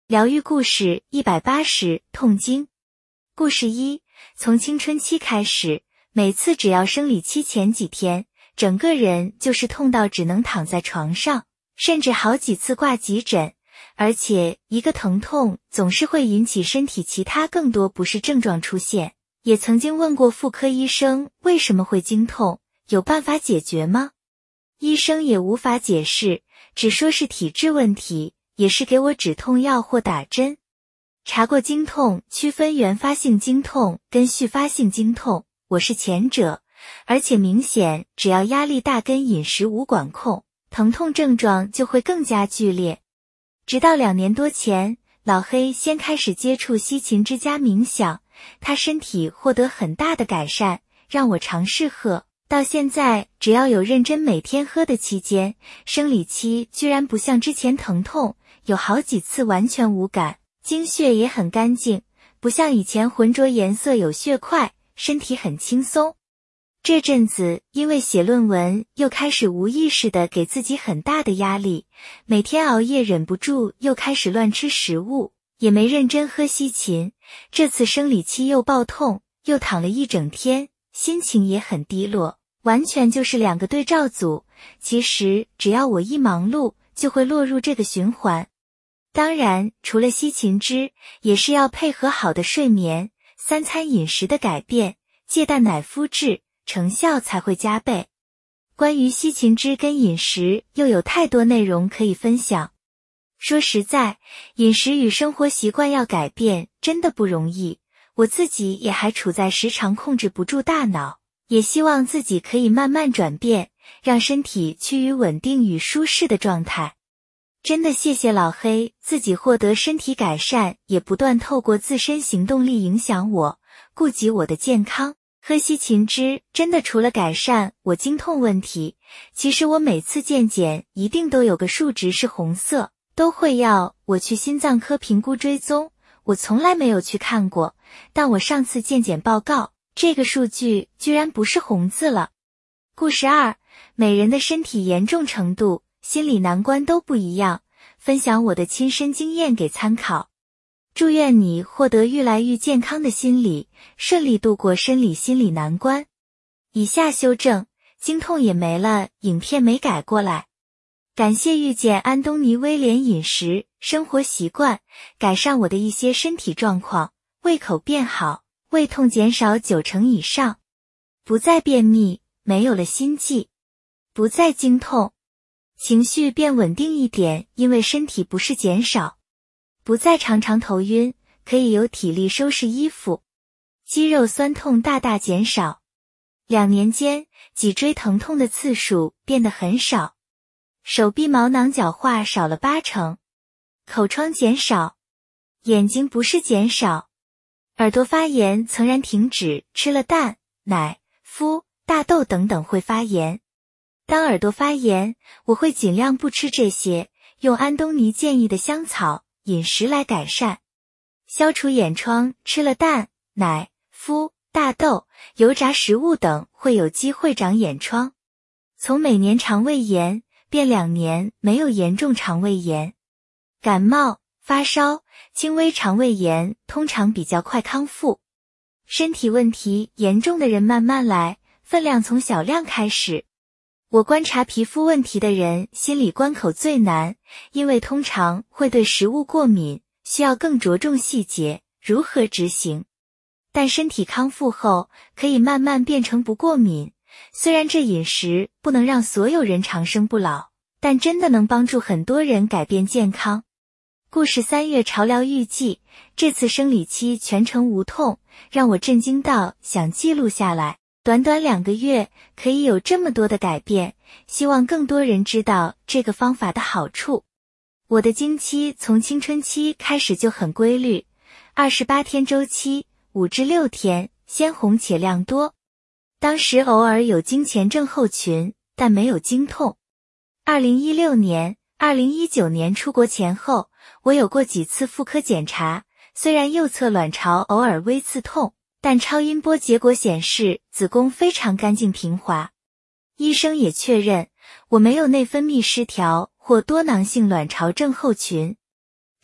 疗愈故事180，痛经。故事1，从青春期开始，每次只要生理期前几天，整个人就是痛到只能躺在床上，甚至好几次挂急诊，而且一个疼痛总是会引起身体其他更多不适症状出现。也曾经问过妇科医生为什么会经痛，有办法解决吗？医生也无法解释，只说是体质问题，也是给我止痛药或打针。查过经痛，区分原发性经痛跟续发性经痛，我是前者，而且明显只要压力大跟饮食无管控，疼痛症状就会更加剧烈。直到2年多前，老黑先开始接触西芹之家冥想，他身体获得很大的改善，让我尝试喝。到现在，只要有认真每天喝的期间，生理期居然不像之前疼痛，有好几次完全无感，经血也很干净，不像以前浑浊颜色有血块，身体很轻松。这阵子因为写论文，又开始无意识地给自己很大的压力，每天熬夜忍不住又开始乱吃食物，也没认真喝西芹。这次生理期又爆痛，又躺了一整天，心情也很低落，完全就是2个对照组。其实只要我一忙碌，就会落入这个循环。当然，除了西芹汁，也是要配合好的睡眠、3餐饮食的改变，戒淡奶麸质，成效才会加倍。关于西芹汁跟饮食，又有太多内容可以分享。说实在，饮食与生活习惯要改变，真的不容易。我自己也还处在时常控制不住大脑，也希望自己可以慢慢转变，让身体趋于稳定与舒适的状态。真的谢谢老黑，自己获得身体改善，也不断透过自身行动力影响我，顾及我的健康。喝西芹汁真的除了改善我经痛问题，其实我每次健检一定都有个数值是红色，都会要我去心脏科评估追踪，我从来没有去看过，但我上次健检报告，这个数据居然不是红字了。故事2，每人的身体严重程度、心理难关都不一样，分享我的亲身经验给参考。祝愿你获得愈来愈健康的心理，顺利度过生理心理难关。以下修正，经痛也没了，影片没改过来。感谢遇见安东尼威廉，饮食、生活习惯，改善我的一些身体状况，胃口变好，胃痛减少90%以上，不再便秘，没有了心悸，不再经痛，情绪变稳定一点，因为身体不适减少，不再常常头晕，可以有体力收拾衣服，肌肉酸痛大大减少。2年间，脊椎疼痛的次数变得很少，手臂毛囊角化少了80%，口疮减少，眼睛不适减少，耳朵发炎曾然停止，吃了蛋、奶、麸、大豆等等会发炎。当耳朵发炎，我会尽量不吃这些，用安东尼建议的香草饮食来改善。消除眼疮，吃了蛋、奶、麸、大豆、油炸食物等会有机会长眼疮。从每年肠胃炎变2年没有严重肠胃炎。感冒、发烧、轻微肠胃炎通常比较快康复。身体问题严重的人慢慢来，分量从小量开始。我观察皮肤问题的人心理关口最难，因为通常会对食物过敏，需要更着重细节，如何执行。但身体康复后，可以慢慢变成不过敏。虽然这饮食不能让所有人长生不老，但真的能帮助很多人改变健康。故事3月潮疗预计，这次生理期全程无痛，让我震惊到想记录下来。短短2个月可以有这么多的改变，希望更多人知道这个方法的好处。我的经期从青春期开始就很规律，28天周期，5至6天，鲜红且量多。当时偶尔有经前症候群，但没有经痛。2016年、2019年出国前后，我有过几次妇科检查，虽然右侧卵巢偶尔微刺痛，但超音波结果显示子宫非常干净平滑。医生也确认我没有内分泌失调或多囊性卵巢症候群。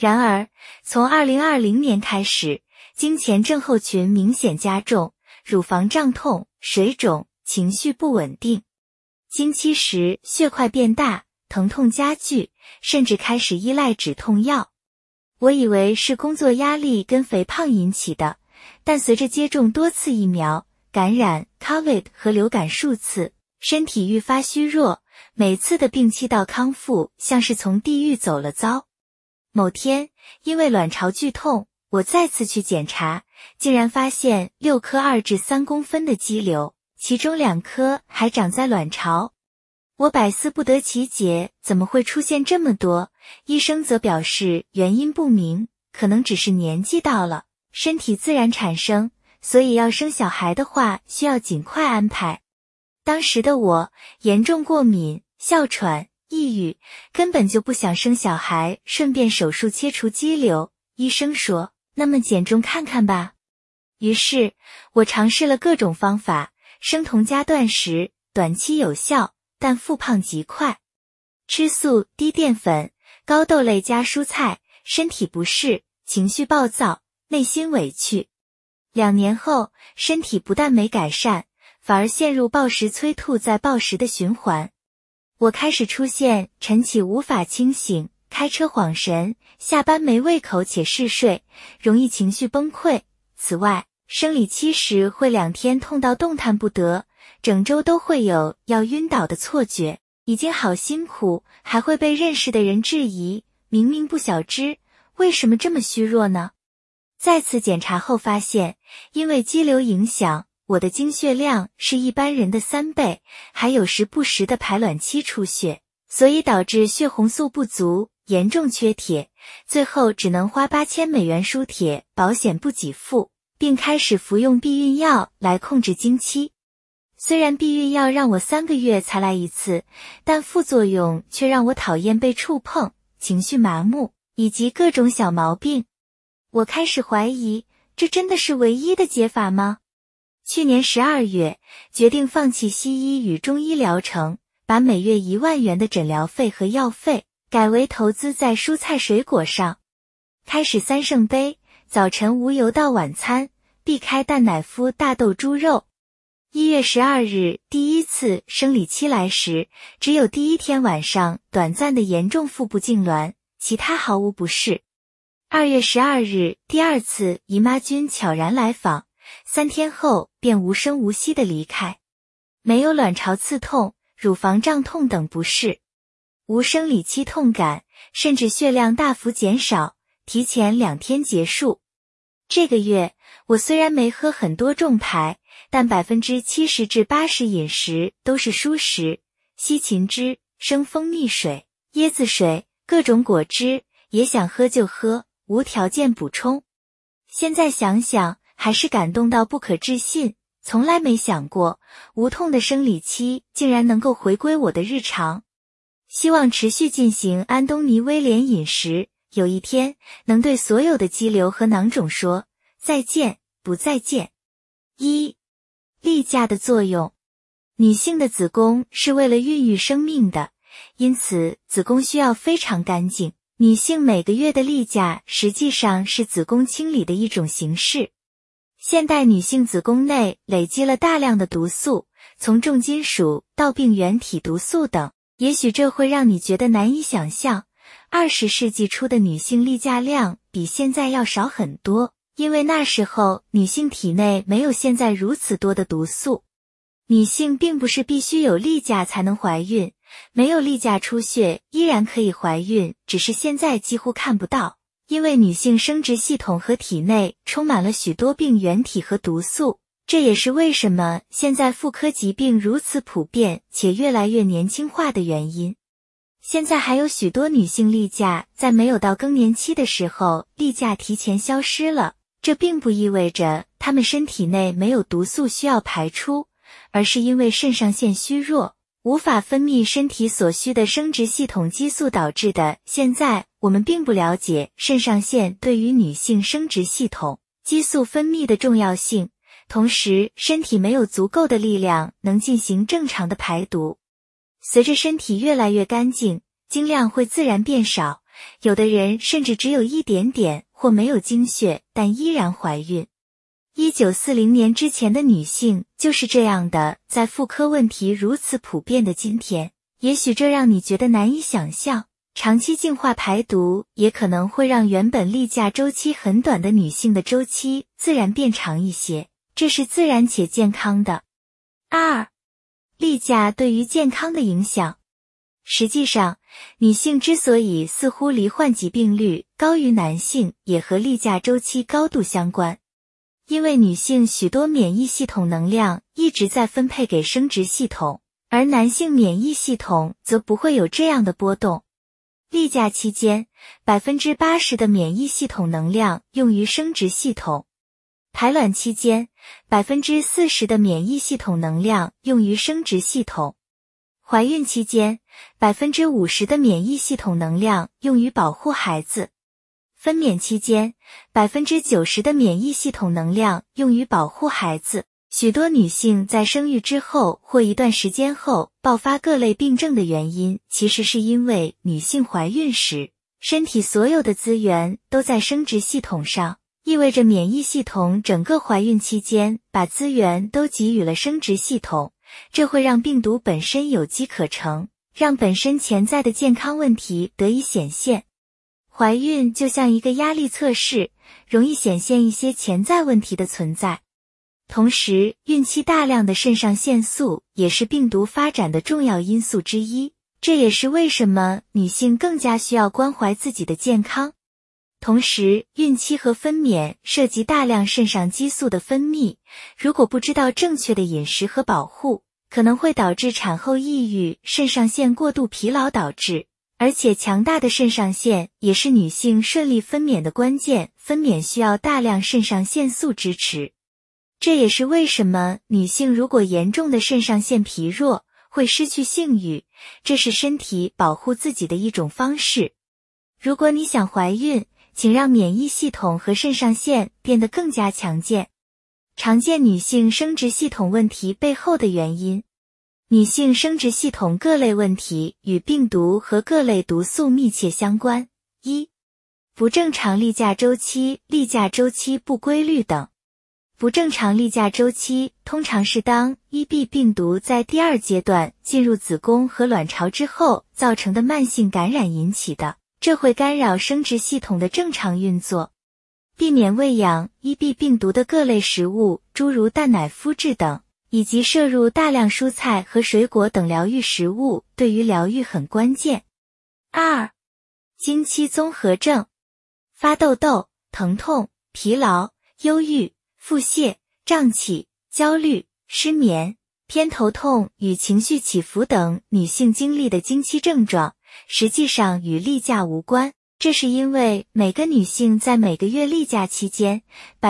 然而，从2020年开始，经前症候群明显加重，乳房胀痛、水肿、情绪不稳定。经期时血块变大，疼痛加剧，甚至开始依赖止痛药。我以为是工作压力跟肥胖引起的，但随着接种多次疫苗，感染 COVID 和流感数次，身体愈发虚弱，每次的病期到康复像是从地狱走了遭。某天，因为卵巢剧痛，我再次去检查，竟然发现6颗2至3公分的肌瘤，其中2颗还长在卵巢。我百思不得其解，怎么会出现这么多？医生则表示原因不明，可能只是年纪到了，身体自然产生，所以要生小孩的话，需要尽快安排。当时的我严重过敏、哮喘、抑郁，根本就不想生小孩，顺便手术切除肌瘤。医生说，那么减重看看吧。于是，我尝试了各种方法，生酮加断食，短期有效，但复胖极快。吃素、低淀粉、高豆类加蔬菜，身体不适，情绪暴躁，内心委屈。2年后，身体不但没改善，反而陷入暴食催吐再暴食的循环。我开始出现晨起无法清醒，开车晃神，下班没胃口且嗜睡，容易情绪崩溃。此外，生理期时会2天痛到动弹不得，整周都会有要晕倒的错觉，已经好辛苦，还会被认识的人质疑，明明不小只，为什么这么虚弱呢？再次检查后发现，因为肌瘤影响，我的经血量是一般人的3倍，还有时不时的排卵期出血，所以导致血红素不足，严重缺铁，最后只能花$8000输铁，保险不给付，并开始服用避孕药来控制经期。虽然避孕药让我3个月才来一次，但副作用却让我讨厌被触碰，情绪麻木，以及各种小毛病。我开始怀疑，这真的是唯一的解法吗？去年12月，决定放弃西医与中医疗程，把每月1万元的诊疗费和药费改为投资在蔬菜水果上。开始3圣杯，早晨无油到晚餐，避开蛋奶麸大豆猪肉。1月12日第一次生理期来时，只有第一天晚上短暂的严重腹部痉挛，其他毫无不适。2月12日第2次姨妈君悄然来访，3天后便无声无息地离开。没有卵巢刺痛、乳房胀痛等不适，无生理期痛感，甚至血量大幅减少，提前2天结束。这个月，我虽然没喝很多重牌，但70%至80%饮食都是蔬食，西芹汁、生蜂蜜水、椰子水、各种果汁，也想喝就喝，无条件补充。现在想想，还是感动到不可置信，从来没想过，无痛的生理期竟然能够回归我的日常。希望持续进行安东尼威廉饮食，有一天能对所有的肌瘤和囊肿说再见，不再见。1. 例假的作用。女性的子宫是为了孕育生命的，因此子宫需要非常干净。女性每个月的例假实际上是子宫清理的一种形式。现代女性子宫内累积了大量的毒素，从重金属到病原体毒素等，也许这会让你觉得难以想象。20世纪初的女性例假量比现在要少很多，因为那时候女性体内没有现在如此多的毒素。女性并不是必须有例假才能怀孕，没有例假出血依然可以怀孕，只是现在几乎看不到，因为女性生殖系统和体内充满了许多病原体和毒素，这也是为什么现在妇科疾病如此普遍且越来越年轻化的原因。现在还有许多女性例假在没有到更年期的时候，例假提前消失了，这并不意味着她们身体内没有毒素需要排出，而是因为肾上腺虚弱，无法分泌身体所需的生殖系统激素导致的。现在我们并不了解肾上腺对于女性生殖系统激素分泌的重要性，同时身体没有足够的力量能进行正常的排毒。随着身体越来越干净，经量会自然变少， 有的人甚至只有一点点或没有经血，但依然怀孕。1940年之前的女性就是这样的，在妇科问题如此普遍的今天，也许这让你觉得难以想象。长期净化排毒也可能会让原本例假周期很短的女性的周期自然变长一些，这是自然且健康的。2. 例假对于健康的影响。实际上，女性之所以似乎罹患疾病率高于男性，也和例假周期高度相关。因为女性许多免疫系统能量一直在分配给生殖系统，而男性免疫系统则不会有这样的波动。例假期间 80% 的免疫系统能量用于生殖系统，排卵期间 40% 的免疫系统能量用于生殖系统，怀孕期间 50% 的免疫系统能量用于保护孩子，分娩期间 90% 的免疫系统能量用于保护孩子。许多女性在生育之后或一段时间后爆发各类病症的原因，其实是因为女性怀孕时，身体所有的资源都在生殖系统上，意味着免疫系统整个怀孕期间把资源都给予了生殖系统，这会让病毒本身有机可乘，让本身潜在的健康问题得以显现。怀孕就像一个压力测试，容易显现一些潜在问题的存在。同时，孕期大量的肾上腺素也是病毒发展的重要因素之一，这也是为什么女性更加需要关怀自己的健康。同时，孕期和分娩涉及大量肾上激素的分泌，如果不知道正确的饮食和保护，可能会导致产后抑郁、肾上腺过度疲劳导致。而且强大的肾上腺也是女性顺利分娩的关键，分娩需要大量肾上腺素支持。这也是为什么女性如果严重的肾上腺疲弱，会失去性欲，这是身体保护自己的一种方式。如果你想怀孕，请让免疫系统和肾上腺变得更加强健。常见女性生殖系统问题背后的原因。女性生殖系统各类问题与病毒和各类毒素密切相关。1. 不正常例假周期、例假周期不规律等。不正常例假周期通常是当 EB 病毒在第二阶段进入子宫和卵巢之后造成的慢性感染引起的，这会干扰生殖系统的正常运作。避免喂养 EB 病毒的各类食物，诸如蛋奶麸质等，以及摄入大量蔬菜和水果等疗愈食物，对于疗愈很关键。2. 经期综合症。发痘痘、疼痛、疲劳、忧郁、腹泻、胀气、焦虑、失眠、偏头痛与情绪起伏等女性经历的经期症状，实际上与例假无关。这是因为每个女性在每个月例假期间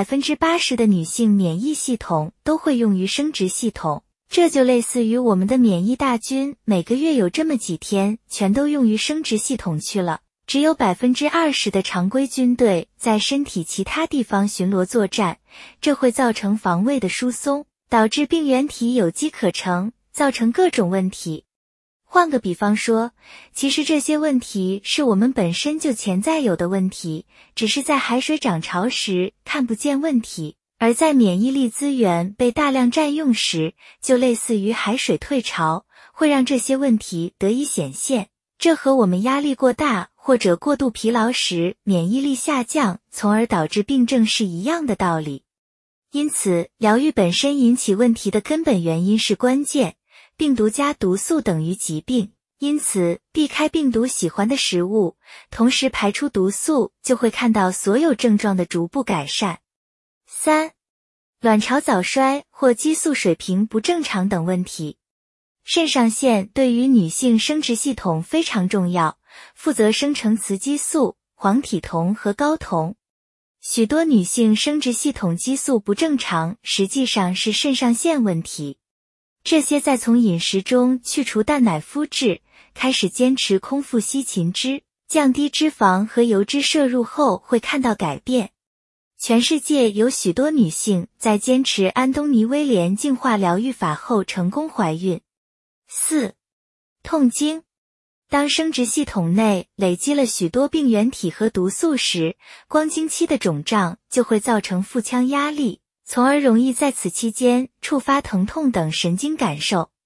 80% 的女性免疫系统都会用于生殖系统，这就类似于我们的免疫大军每个月有这么几天全都用于生殖系统去了，只有 20% 的常规军队在身体其他地方巡逻作战，这会造成防卫的疏松，导致病原体有机可乘，造成各种问题。换个比方说，其实这些问题是我们本身就潜在有的问题，只是在海水涨潮时看不见问题，而在免疫力资源被大量占用时，就类似于海水退潮，会让这些问题得以显现。这和我们压力过大或者过度疲劳时免疫力下降，从而导致病症是一样的道理。因此，疗愈本身引起问题的根本原因是关键。病毒加毒素等于疾病，因此避开病毒喜欢的食物，同时排出毒素，就会看到所有症状的逐步改善。3. 卵巢早衰或激素水平不正常等问题。肾上腺对于女性生殖系统非常重要，负责生成雌激素、黄体酮和睾酮。许多女性生殖系统激素不正常，实际上是肾上腺问题。这些在从饮食中去除蛋奶麸质，开始坚持空腹吸芹汁，降低脂肪和油脂摄入后会看到改变。全世界有许多女性在坚持安东尼威廉净化疗愈法后成功怀孕。4. 痛经。 当生殖系统内累积了许多病原体和毒素时，光经期的肿胀就会造成腹腔压力，从而容易在此期间触发疼痛等神经感受。